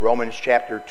Romans chapter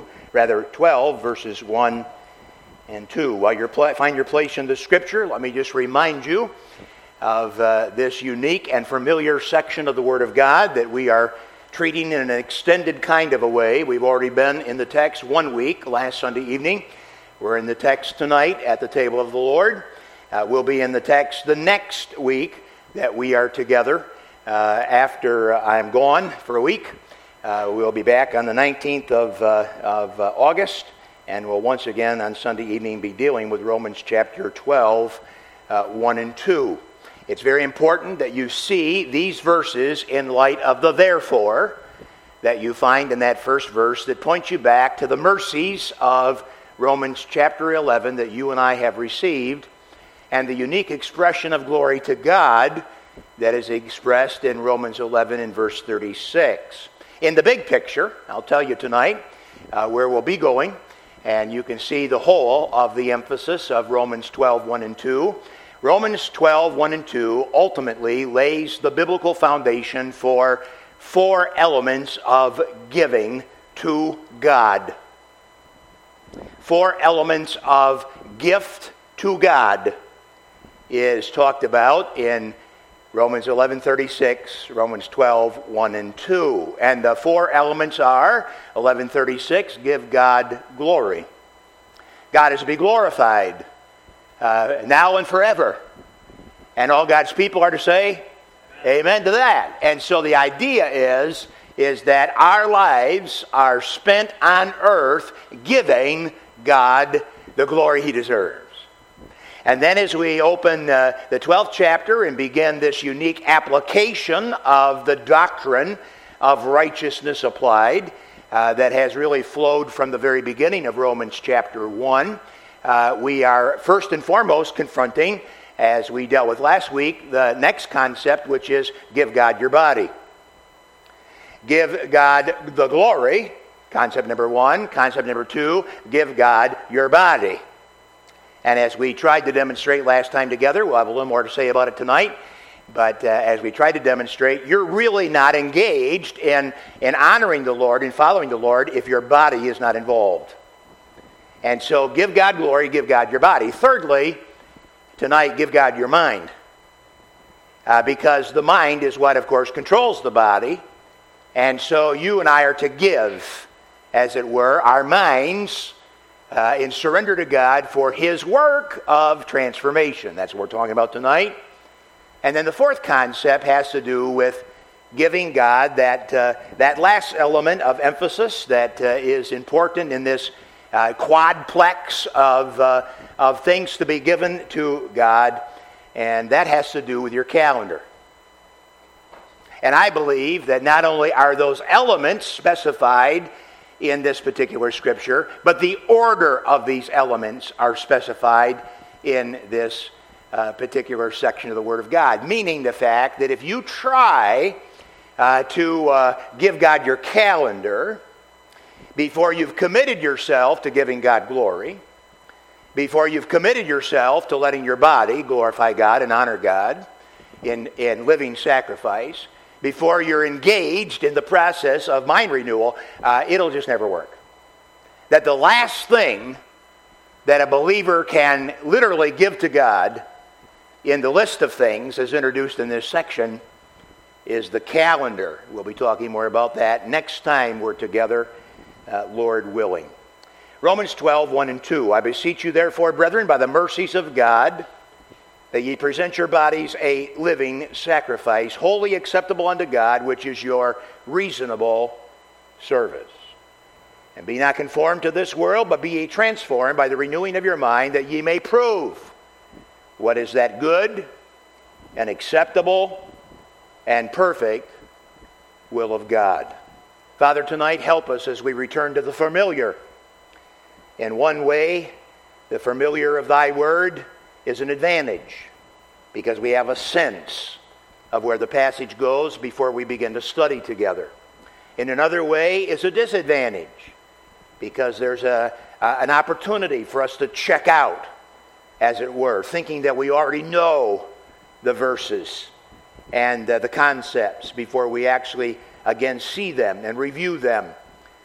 12, verses 1 and 2. While you find your place in the Scripture, let me just remind you of this unique and familiar section of the Word of God that we are treating in an extended kind of a way. We've already been in the text 1 week, last Sunday evening. We're in the text tonight at the table of the Lord. We'll be in the text the next week that we are together after I'm gone for a week. We'll be back on the 19th of August, and we'll once again on Sunday evening be dealing with Romans chapter 12, 1 and 2. It's very important that you see these verses in light of the therefore that you find in that first verse that points you back to the mercies of Romans chapter 11 that you and I have received, and the unique expression of glory to God that is expressed in Romans 11 and verse 36. In the big picture, I'll tell you tonight where we'll be going, and you can see the whole of the emphasis of Romans 12, 1 and 2. Romans 12, 1 and 2 ultimately lays the biblical foundation for four elements of giving to God. Four elements of gift to God is talked about in Romans 11:36, Romans 12, 1 and 2. And the four elements are, 11:36, give God glory. God is to be glorified now and forever. And all God's people are to say, amen to that. And so the idea is that our lives are spent on earth giving God the glory He deserves. And then as we open the 12th chapter and begin this unique application of the doctrine of righteousness applied that has really flowed from the very beginning of Romans chapter 1, we are first and foremost confronting, as we dealt with last week, the next concept, which is give God your body. Give God the glory, concept number one. Concept number two, give God your body. And as we tried to demonstrate last time together, we'll have a little more to say about it tonight, but as we tried to demonstrate, you're really not engaged in honoring the Lord and following the Lord if your body is not involved. And so give God glory, give God your body. Thirdly, tonight, give God your mind. Because the mind is what, of course, controls the body. And so you and I are to give, as it were, our minds in surrender to God for His work of transformation. That's what we're talking about tonight. And then the fourth concept has to do with giving God that last element of emphasis that is important in this quadplex of things to be given to God, and that has to do with your calendar. And I believe that not only are those elements specified in this particular scripture, but the order of these elements are specified in this particular section of the Word of God, meaning the fact that if you try to give God your calendar before you've committed yourself to giving God glory, before you've committed yourself to letting your body glorify God and honor God in living sacrifice, before you're engaged in the process of mind renewal, it'll just never work. That the last thing that a believer can literally give to God in the list of things as introduced in this section is the calendar. We'll be talking more about that next time we're together, Lord willing. Romans 12, 1 and 2. I beseech you therefore, brethren, by the mercies of God, that ye present your bodies a living sacrifice, wholly acceptable unto God, which is your reasonable service. And be not conformed to this world, but be ye transformed by the renewing of your mind, that ye may prove what is that good and acceptable and perfect will of God. Father, tonight help us as we return to the familiar. In one way, the familiar of thy word is an advantage because we have a sense of where the passage goes before we begin to study together. In another way is a disadvantage because there's an opportunity for us to check out, as it were, thinking that we already know the verses and the concepts before we actually again see them and review them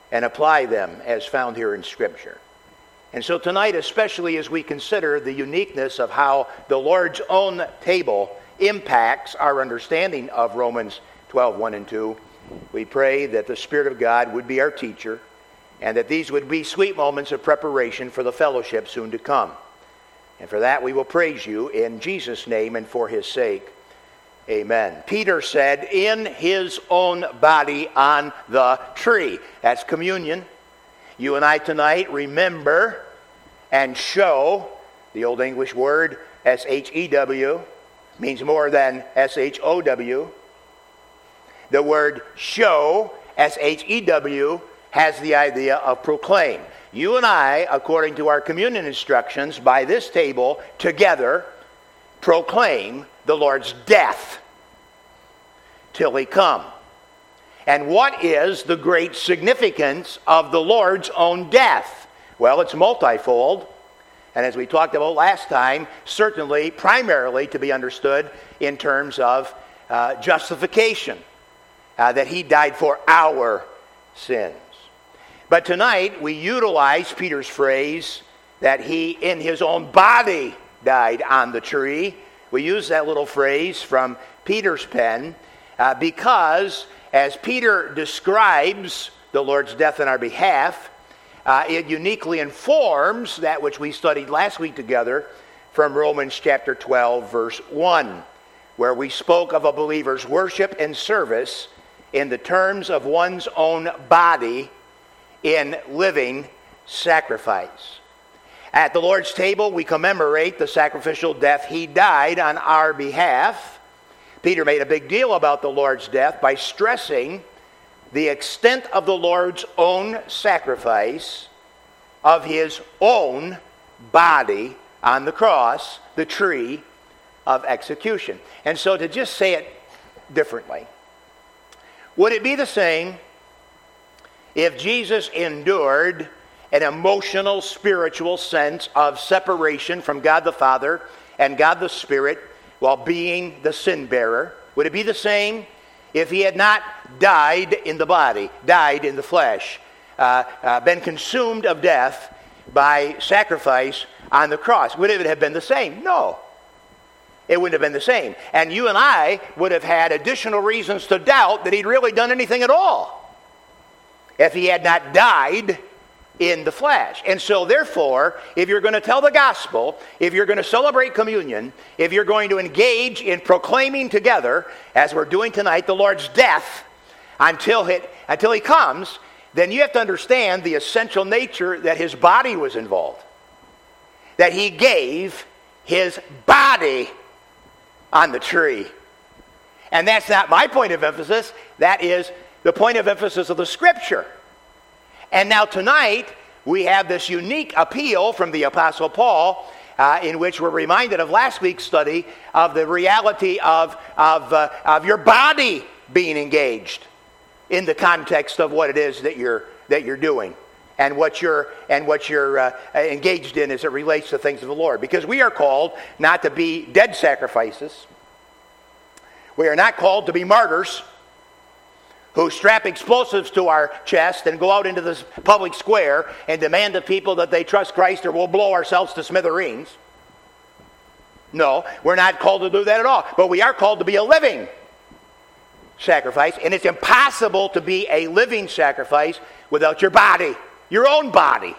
and apply them as found here in Scripture. And so tonight, especially as we consider the uniqueness of how the Lord's own table impacts our understanding of Romans 12:1 and 2, we pray that the Spirit of God would be our teacher, and that these would be sweet moments of preparation for the fellowship soon to come. And for that we will praise you in Jesus' name and for his sake. Amen. Peter said, in his own body on the tree. That's communion. You and I tonight remember and show, the Old English word S-H-E-W, means more than S-H-O-W. The word show, S-H-E-W, has the idea of proclaim. You and I, according to our communion instructions, by this table, together, proclaim the Lord's death till he come. And what is the great significance of the Lord's own death? Well, it's multifold. And as we talked about last time, certainly, primarily to be understood in terms of justification. That he died for our sins. But tonight, we utilize Peter's phrase that he, in his own body, died on the tree. We use that little phrase from Peter's pen because, as Peter describes the Lord's death on our behalf, it uniquely informs that which we studied last week together from Romans chapter 12, verse 1, where we spoke of a believer's worship and service in the terms of one's own body in living sacrifice. At the Lord's table, we commemorate the sacrificial death he died on our behalf. Peter made a big deal about the Lord's death by stressing the extent of the Lord's own sacrifice of his own body on the cross, the tree of execution. And so to just say it differently, would it be the same if Jesus endured an emotional, spiritual sense of separation from God the Father and God the Spirit while being the sin bearer? Would it be the same if he had not died in the body, died in the flesh, been consumed of death by sacrifice on the cross? Would it have been the same? No. It wouldn't have been the same. And you and I would have had additional reasons to doubt that he'd really done anything at all if he had not died in the flesh. And so therefore, if you're going to tell the gospel, if you're going to celebrate communion, if you're going to engage in proclaiming together, as we're doing tonight, the Lord's death until he comes, then you have to understand the essential nature that his body was involved. That he gave his body on the tree. And that's not my point of emphasis. That is the point of emphasis of the Scripture. And now tonight, we have this unique appeal from the Apostle Paul, in which we're reminded of last week's study of the reality of your body being engaged in the context of what it is that you're doing and what you're engaged in as it relates to things of the Lord. Because we are called not to be dead sacrifices. We are not called to be martyrs who strap explosives to our chest and go out into this public square and demand of people that they trust Christ or we'll blow ourselves to smithereens. No, we're not called to do that at all. But we are called to be a living sacrifice. And it's impossible to be a living sacrifice without your body, your own body,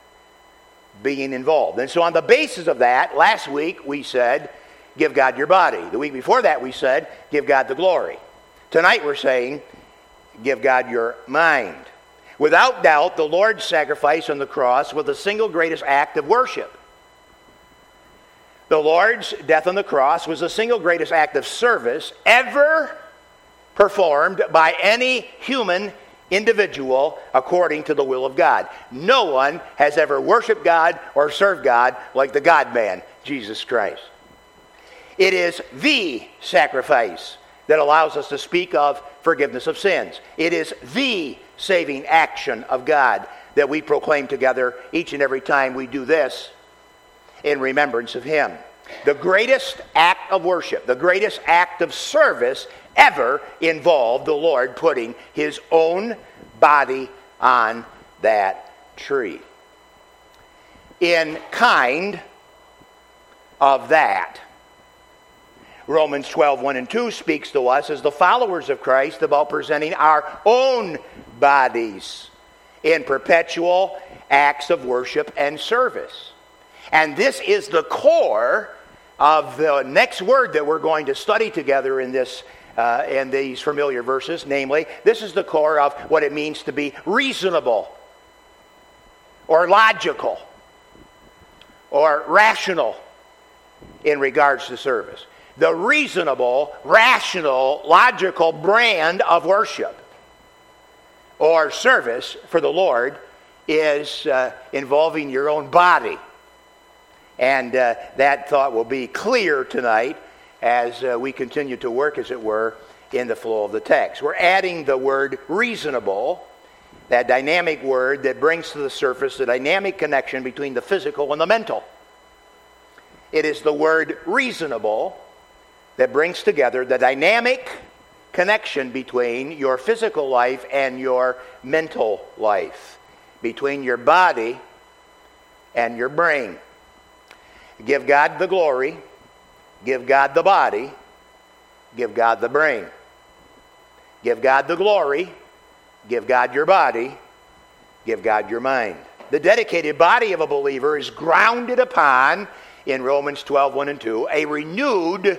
being involved. And so on the basis of that, last week we said, give God your body. The week before that we said, give God the glory. Tonight we're saying, give God your mind. Without doubt, the Lord's sacrifice on the cross was the single greatest act of worship. The Lord's death on the cross was the single greatest act of service ever performed by any human individual according to the will of God. No one has ever worshiped God or served God like the God-man, Jesus Christ. It is the sacrifice that allows us to speak of forgiveness of sins. It is the saving action of God that we proclaim together each and every time we do this in remembrance of him. The greatest act of worship, the greatest act of service ever involved the Lord putting his own body on that tree. In kind of that, Romans 12, 1 and 2 speaks to us as the followers of Christ about presenting our own bodies in perpetual acts of worship and service. And this is the core of the next word that we're going to study together in these familiar verses. Namely, this is the core of what it means to be reasonable or logical or rational in regards to service. The reasonable, rational, logical brand of worship or service for the Lord is involving your own body. And that thought will be clear tonight as we continue to work, as it were, in the flow of the text. We're adding the word reasonable, that dynamic word that brings to the surface the dynamic connection between the physical and the mental. It is the word reasonable that brings together the dynamic connection between your physical life and your mental life, between your body and your brain. Give God the glory, give God the body, give God the brain. Give God the glory, give God your body, give God your mind. The dedicated body of a believer is grounded upon, in Romans 12, 1 and 2, a renewed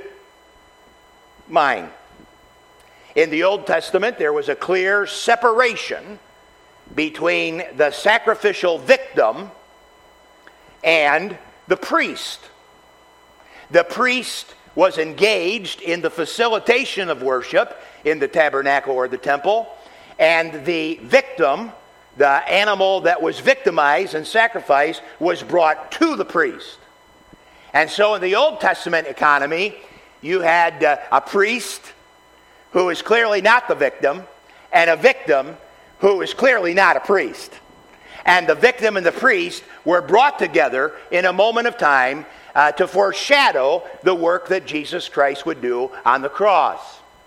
mind. In the Old Testament, there was a clear separation between the sacrificial victim and the priest. The priest was engaged in the facilitation of worship in the tabernacle or the temple, and the victim, the animal that was victimized and sacrificed, was brought to the priest. And so in the Old Testament economy, you had a priest who is clearly not the victim, and a victim who is clearly not a priest. And the victim and the priest were brought together in a moment of time to foreshadow the work that Jesus Christ would do on the cross.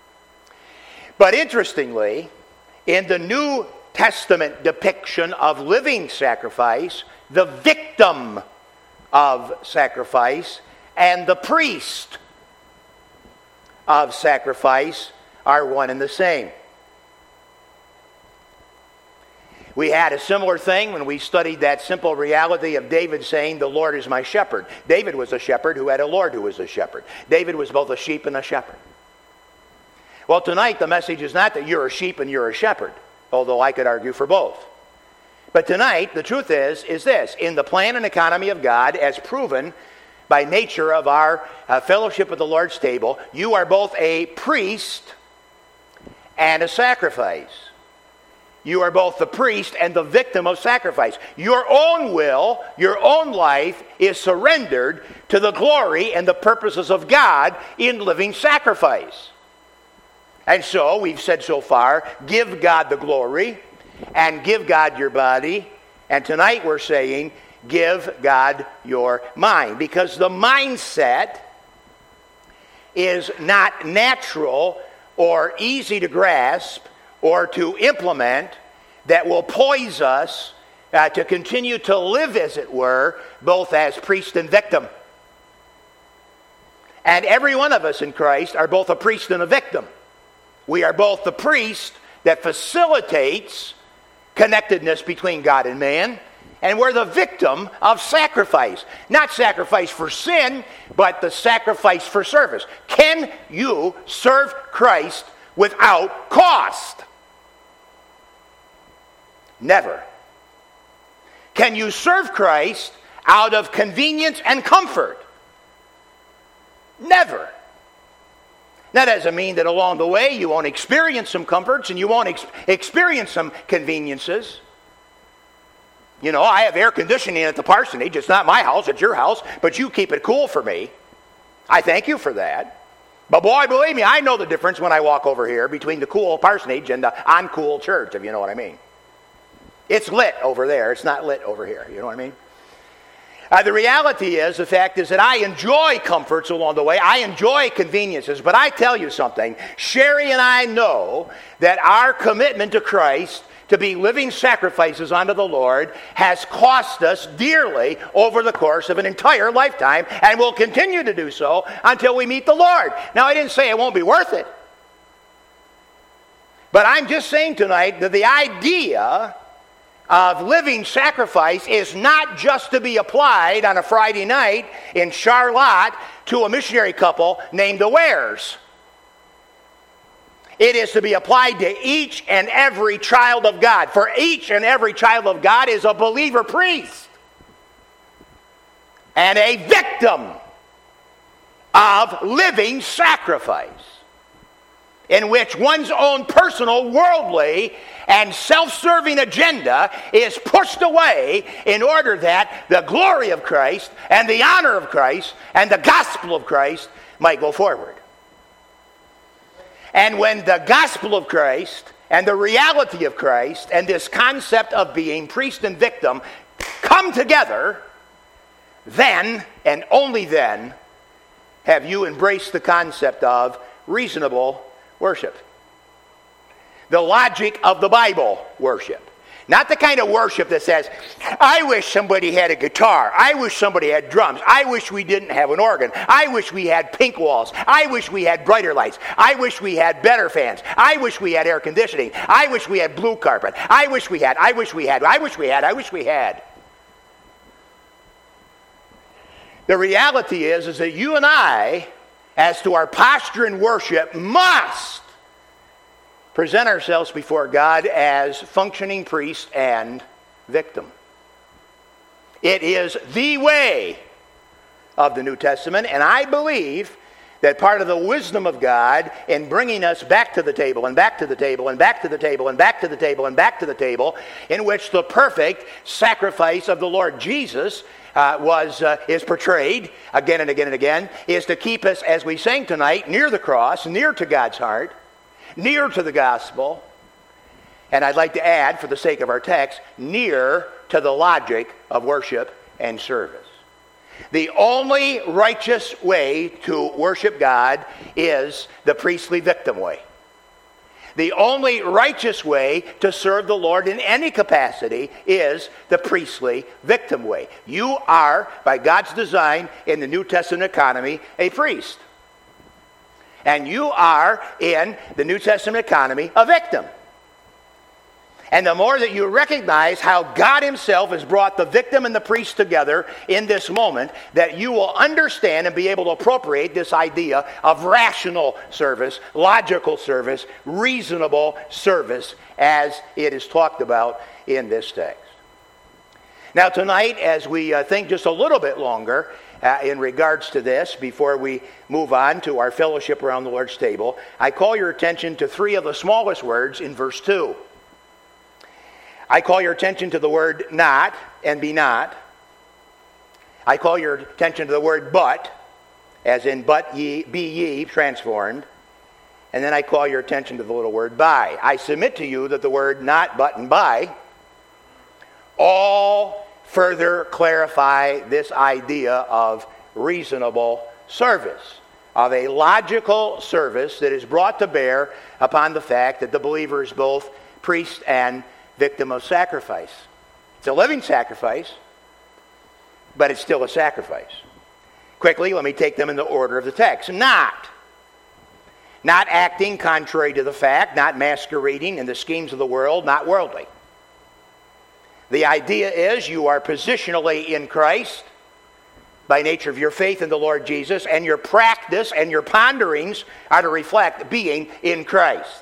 But interestingly, in the New Testament depiction of living sacrifice, the victim of sacrifice and the priest of sacrifice are one and the same. We had a similar thing when we studied that simple reality of David saying, "The Lord is my shepherd." David was a shepherd who had a Lord who was a shepherd. David was both a sheep and a shepherd. Well, tonight the message is not that you're a sheep and you're a shepherd, although I could argue for both. But tonight, the truth is this: in the plan and economy of God, as proven by nature of our fellowship at the Lord's table, you are both a priest and a sacrifice. You are both the priest and the victim of sacrifice. Your own will, your own life is surrendered to the glory and the purposes of God in living sacrifice. And so, we've said so far, give God the glory and give God your body. And tonight we're saying, give God your mind. Because the mindset is not natural or easy to grasp or to implement that will poise us to continue to live, as it were, both as priest and victim. And every one of us in Christ are both a priest and a victim. We are both the priest that facilitates connectedness between God and man, and we're the victim of sacrifice. Not sacrifice for sin, but the sacrifice for service. Can you serve Christ without cost? Never. Can you serve Christ out of convenience and comfort? Never. That doesn't mean that along the way you won't experience some comforts and you won't experience some conveniences. You know, I have air conditioning at the parsonage. It's not my house, it's your house, but you keep it cool for me. I thank you for that. But boy, believe me, I know the difference when I walk over here between the cool parsonage and the uncool church, if you know what I mean. It's lit over there. It's not lit over here. You know what I mean? The reality is, the fact is that I enjoy comforts along the way. I enjoy conveniences. But I tell you something, Sherry and I know that our commitment to Christ to be living sacrifices unto the Lord has cost us dearly over the course of an entire lifetime, and will continue to do so until we meet the Lord. Now, I didn't say it won't be worth it, but I'm just saying tonight that the idea of living sacrifice is not just to be applied on a Friday night in Charlotte to a missionary couple named the Wares. It is to be applied to each and every child of God. For each and every child of God is a believer priest and a victim of living sacrifice, in which one's own personal, worldly, and self-serving agenda is pushed away in order that the glory of Christ and the honor of Christ and the gospel of Christ might go forward. And when the gospel of Christ and the reality of Christ and this concept of being priest and victim come together, then and only then have you embraced the concept of reasonable worship. The logic of the Bible worship. Not the kind of worship that says, I wish somebody had a guitar. I wish somebody had drums. I wish we didn't have an organ. I wish we had pink walls. I wish we had brighter lights. I wish we had better fans. I wish we had air conditioning. I wish we had blue carpet. I wish we had. The reality is that you and I, as to our posture in worship, must present ourselves before God as functioning priest and victim. It is the way of the New Testament, and I believe that part of the wisdom of God in bringing us back to the table and back to the table and back to the table and back to the table and back to the table, in which the perfect sacrifice of the Lord Jesus is portrayed again and again and again, is to keep us, as we sang tonight, near the cross, near to God's heart, near to the gospel, and I'd like to add, for the sake of our text, near to the logic of worship and service. The only righteous way to worship God is the priestly victim way. The only righteous way to serve the Lord in any capacity is the priestly victim way. You are, by God's design in the New Testament economy, a priest. And you are, in the New Testament economy, a victim. And the more that you recognize how God himself has brought the victim and the priest together in this moment, that you will understand and be able to appropriate this idea of rational service, logical service, reasonable service, as it is talked about in this text. Now tonight, as we think just a little bit longer in regards to this, before we move on to our fellowship around the Lord's table, I call your attention to three of the smallest words in verse 2. I call your attention to the word not and be not. I call your attention to the word but, as in but ye, be ye, transformed. And then I call your attention to the little word by. I submit to you that the word not, but, and by all further clarify this idea of reasonable service, of a logical service that is brought to bear upon the fact that the believer is both priest and victim of sacrifice. It's a living sacrifice, but it's still a sacrifice. Quickly, let me take them in the order of the text. Not acting contrary to the fact, not masquerading in the schemes of the world, not worldly. The idea is you are positionally in Christ by nature of your faith in the Lord Jesus, and your practice and your ponderings are to reflect being in Christ.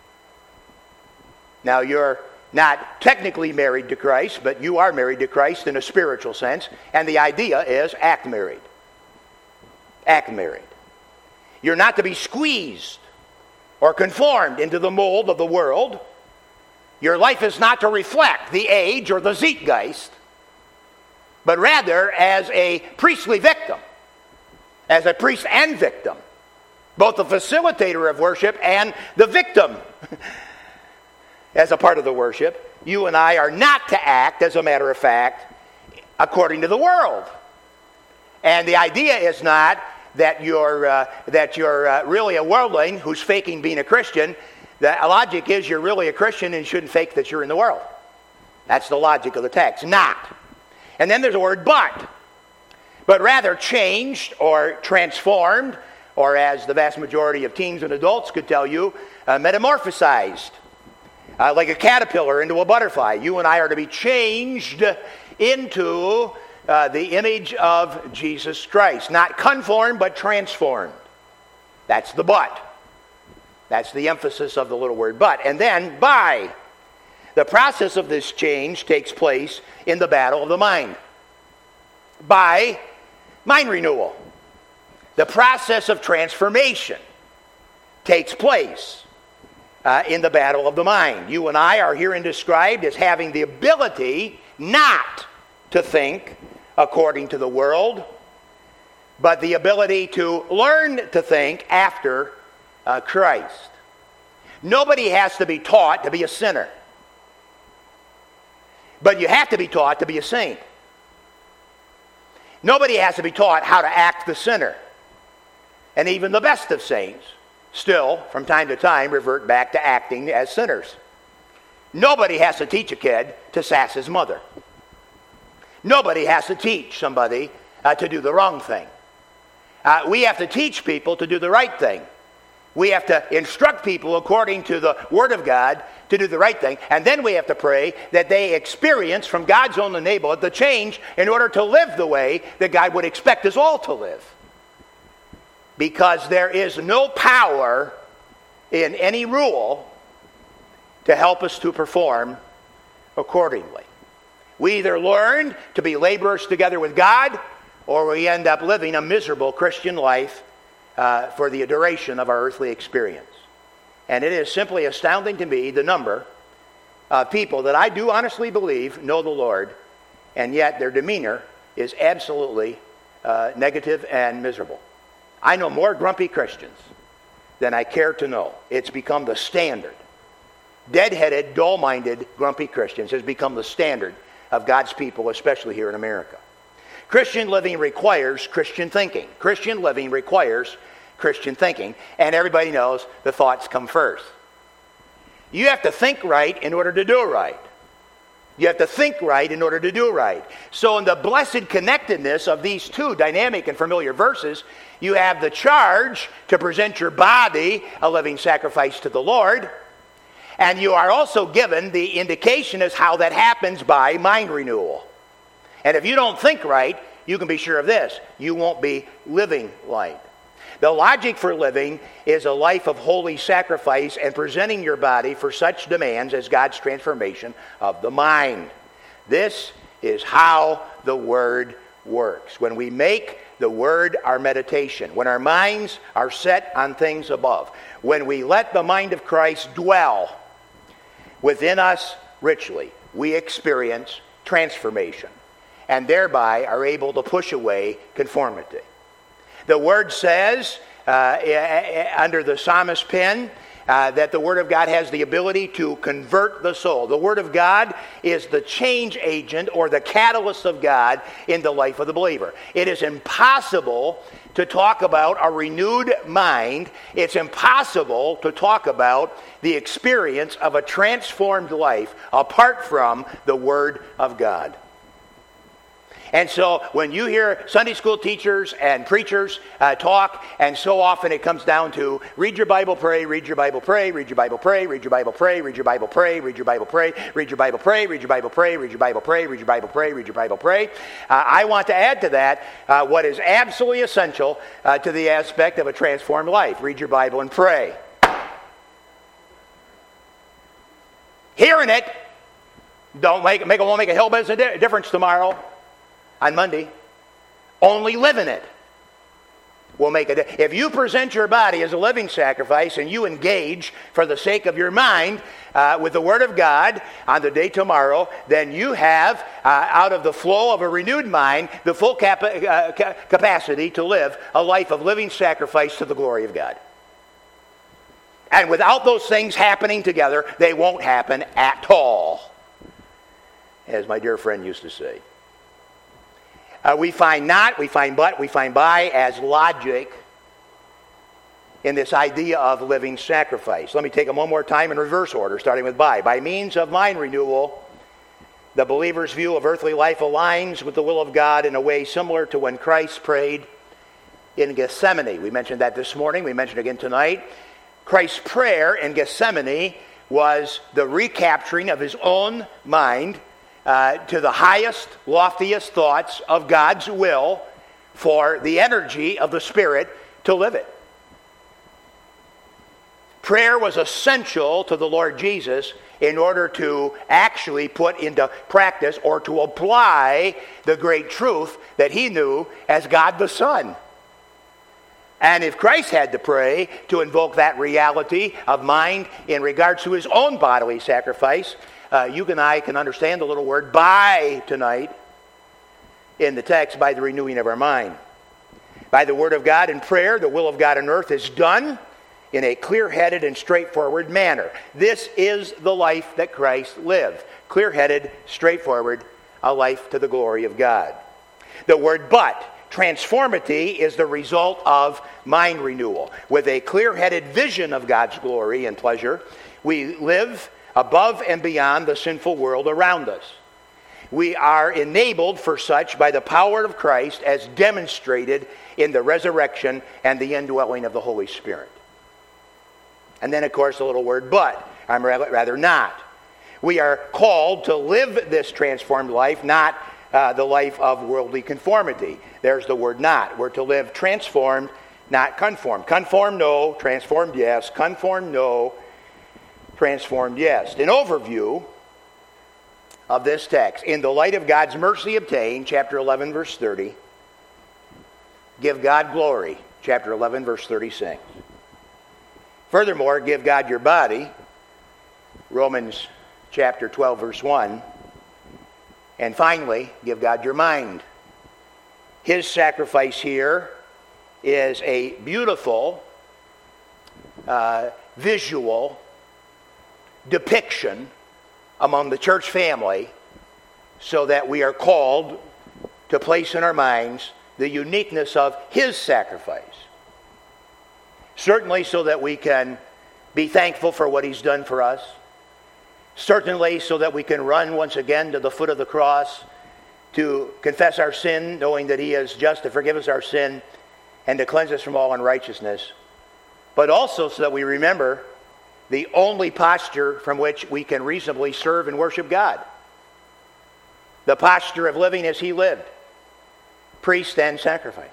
Now, you're not technically married to Christ, but you are married to Christ in a spiritual sense, and the idea is act married. Act married. You're not to be squeezed or conformed into the mold of the world. Your life is not to reflect the age or the zeitgeist, but rather as a priestly victim, as a priest and victim, both the facilitator of worship and the victim as a part of the worship. You and I are not to act, as a matter of fact, according to the world. And the idea is not that you're really a worldling who's faking being a Christian, The logic is you're really a Christian and you shouldn't fake that you're in the world. That's the logic of the text. Not. And then there's the word but rather changed or transformed, or as the vast majority of teens and adults could tell you, metamorphosized. Like a caterpillar into a butterfly. You and I are to be changed into the image of Jesus Christ. Not conformed, but transformed. That's the but. That's the emphasis of the little word but. And then by. The process of this change takes place in the battle of the mind. By mind renewal. The process of transformation takes place in the battle of the mind. You and I are herein described as having the ability not to think according to the world, but the ability to learn to think after Christ. Nobody has to be taught to be a sinner. But you have to be taught to be a saint. Nobody has to be taught how to act the sinner. And even the best of saints still, from time to time, revert back to acting as sinners. Nobody has to teach a kid to sass his mother. Nobody has to teach somebody to do the wrong thing. We have to teach people to do the right thing. We have to instruct people according to the Word of God to do the right thing. And then we have to pray that they experience from God's own enablement the change in order to live the way that God would expect us all to live. Because there is no power in any rule to help us to perform accordingly. We either learn to be laborers together with God, or we end up living a miserable Christian life for the duration of our earthly experience. And it is simply astounding to me the number of people that I do honestly believe know the Lord, and yet their demeanor is absolutely negative and miserable. I know more grumpy Christians than I care to know. It's become the standard. Dead-headed, dull-minded, grumpy Christians has become the standard of God's people, especially here in America. Christian living requires Christian thinking. Christian living requires Christian thinking. And everybody knows the thoughts come first. You have to think right in order to do right. You have to think right in order to do right. So in the blessed connectedness of these two dynamic and familiar verses, you have the charge to present your body a living sacrifice to the Lord. And you are also given the indication as how that happens by mind renewal. And if you don't think right, you can be sure of this: you won't be living right. The logic for living is a life of holy sacrifice and presenting your body for such demands as God's transformation of the mind. This is how the Word works. When we make the Word our meditation, when our minds are set on things above, when we let the mind of Christ dwell within us richly, we experience transformation and thereby are able to push away conformity. The Word says, under the psalmist's pen, that the Word of God has the ability to convert the soul. The Word of God is the change agent or the catalyst of God in the life of the believer. It is impossible to talk about a renewed mind. It's impossible to talk about the experience of a transformed life apart from the Word of God. And so when you hear Sunday school teachers and preachers talk, and so often it comes down to read your Bible, pray, read your Bible, pray, read your Bible, pray, read your Bible, pray, read your Bible, pray, read your Bible, pray, read your Bible, pray, read your Bible, pray, read your Bible, pray, read your Bible, pray, read your Bible, pray. I want to add to that what is absolutely essential to the aspect of a transformed life. Read your Bible and pray. Hearing it won't make a hell of a difference tomorrow. On Monday, only living it will make a difference. If you present your body as a living sacrifice and you engage for the sake of your mind with the Word of God on the day tomorrow, then you have, out of the flow of a renewed mind, the full capacity to live a life of living sacrifice to the glory of God. And without those things happening together, they won't happen at all, as my dear friend used to say. We find not, we find but, we find by as logic in this idea of living sacrifice. Let me take them one more time in reverse order, starting with by. By means of mind renewal, the believer's view of earthly life aligns with the will of God in a way similar to when Christ prayed in Gethsemane. We mentioned that this morning. We mentioned it again tonight. Christ's prayer in Gethsemane was the recapturing of his own mind to the highest, loftiest thoughts of God's will for the energy of the Spirit to live it. Prayer was essential to the Lord Jesus in order to actually put into practice or to apply the great truth that he knew as God the Son. And if Christ had to pray to invoke that reality of mind in regards to his own bodily sacrifice, you and I can understand the little word by tonight in the text, by the renewing of our mind. By the word of God in prayer, the will of God on earth is done in a clear-headed and straightforward manner. This is the life that Christ lived. Clear-headed, straightforward, a life to the glory of God. The word but, transformity, is the result of mind renewal. With a clear-headed vision of God's glory and pleasure, we live above and beyond the sinful world around us. We are enabled for such by the power of Christ as demonstrated in the resurrection and the indwelling of the Holy Spirit. And then, of course, the little word but, rather not. We are called to live this transformed life, not the life of worldly conformity. There's the word not. We're to live transformed, not conformed. Conformed, no. Transformed, yes. Conformed, no. Transformed, yes. An overview of this text. In the light of God's mercy obtained, chapter 11, verse 30. Give God glory, chapter 11, verse 36. Furthermore, give God your body, Romans chapter 12, verse 1. And finally, give God your mind. His sacrifice here is a beautiful visual depiction among the church family so that we are called to place in our minds the uniqueness of his sacrifice. Certainly so that we can be thankful for what he's done for us. Certainly so that we can run once again to the foot of the cross to confess our sin, knowing that he is just to forgive us our sin and to cleanse us from all unrighteousness. But also so that we remember the only posture from which we can reasonably serve and worship God. The posture of living as he lived. Priest and sacrifice.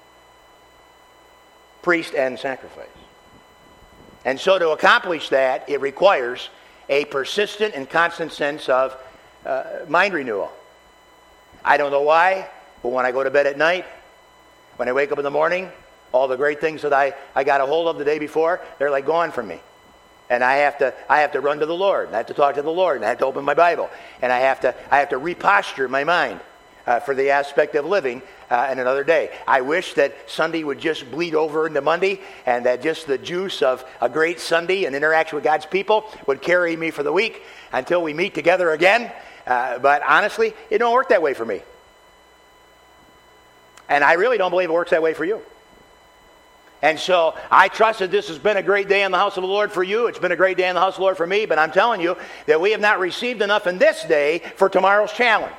Priest and sacrifice. And so to accomplish that, it requires a persistent and constant sense of mind renewal. I don't know why, but when I go to bed at night, when I wake up in the morning, all the great things that I got a hold of the day before, they're like gone from me. And I have to run to the Lord, and I have to talk to the Lord, and I have to open my Bible, and I have to reposture my mind for the aspect of living in another day. I wish that Sunday would just bleed over into Monday, and that just the juice of a great Sunday and interaction with God's people would carry me for the week until we meet together again. But honestly, it don't work that way for me. And I really don't believe it works that way for you. And so I trust that this has been a great day in the house of the Lord for you. It's been a great day in the house of the Lord for me. But I'm telling you that we have not received enough in this day for tomorrow's challenge.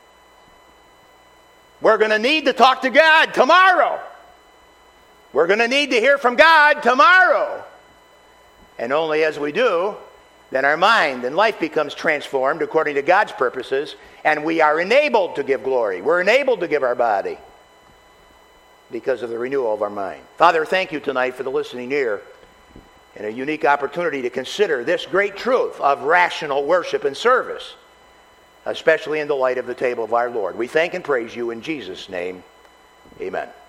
We're going to need to talk to God tomorrow. We're going to need to hear from God tomorrow. And only as we do, then our mind and life becomes transformed according to God's purposes, and we are enabled to give glory. We're enabled to give our body because of the renewal of our mind. Father, thank you tonight for the listening ear and a unique opportunity to consider this great truth of rational worship and service, especially in the light of the table of our Lord. We thank and praise you in Jesus' name. Amen.